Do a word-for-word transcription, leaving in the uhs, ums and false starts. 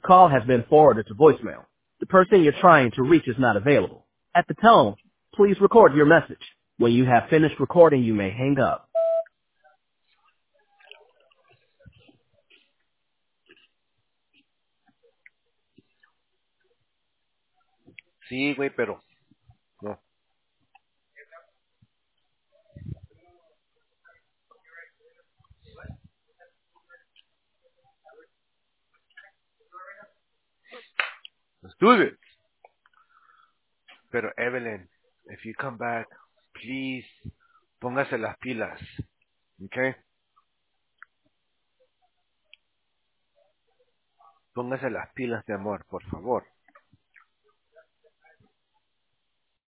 call has been forwarded to voicemail. The person you're trying to reach is not available. At the tone, please record your message. When you have finished recording, you may hang up. Sí, güey, pero no. Let's do it. Pero Evelyn, if you come back, please, póngase las pilas. Okay? Póngase las pilas de amor, por favor.